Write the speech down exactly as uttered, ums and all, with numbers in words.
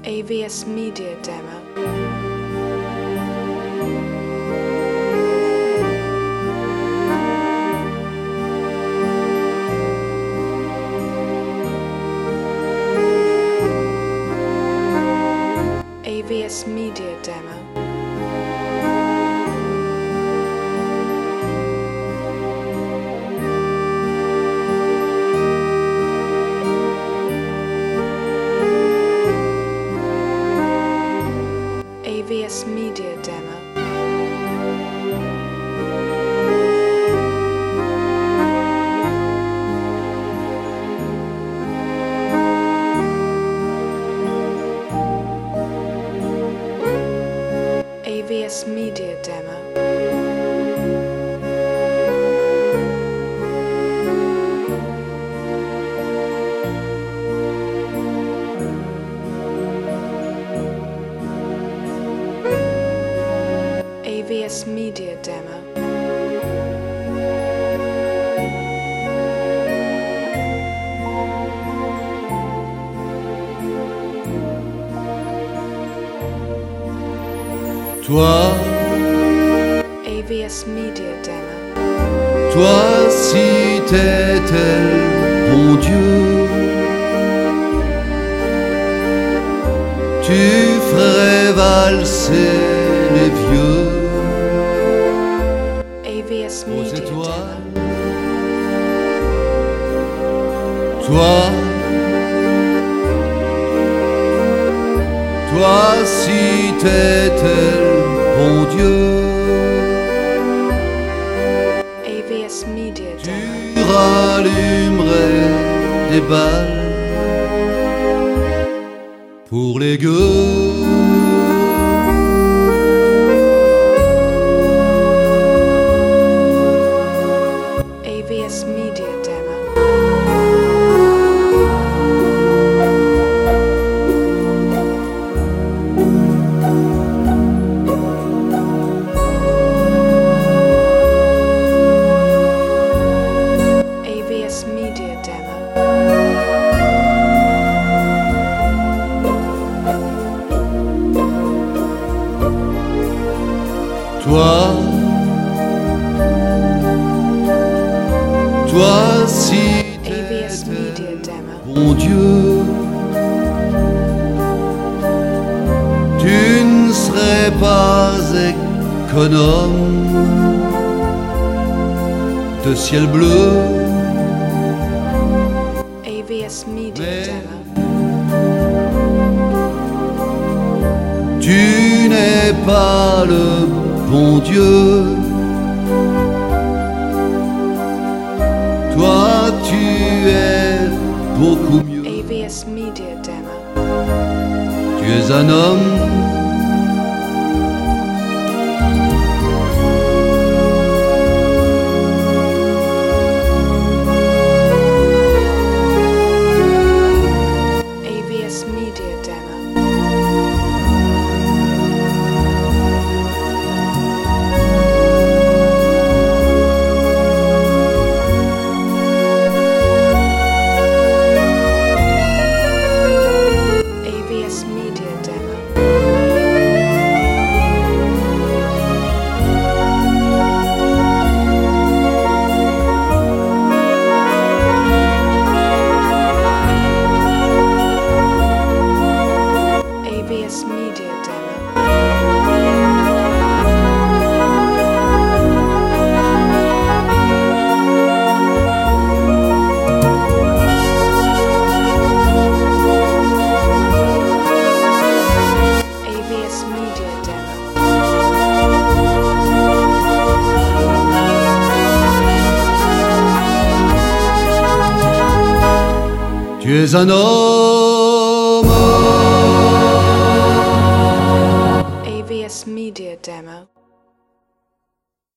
A V S Media Demo. A V S Media Demo. A V S Media Demo. A V S Media Demo. A V S Media Demo. Toi, A V S Media Demo. toi si t'étais le bon Dieu, tu ferais valser les vieux A V S aux Media étoiles. Demo. Toi, toi si t'étais le bon Dieu, A V S Media tu Demo. rallumerais des balles pour les gueux. A V S Media Demo. A V S Media Demo. Toi, toi si A V S Media t'étais Demo. bon Dieu, tu ne serais pas économe de ciel bleu, A V S Media Mais- Demo. tu n'es pas le bon Dieu. Toi, tu es beaucoup mieux. A V S Media Demo. Tu es un homme, A V S Media Demo. A V S Media Demo. A V S Media Demo. A V S Media Demo. tu es un homme. A V S Media Demo.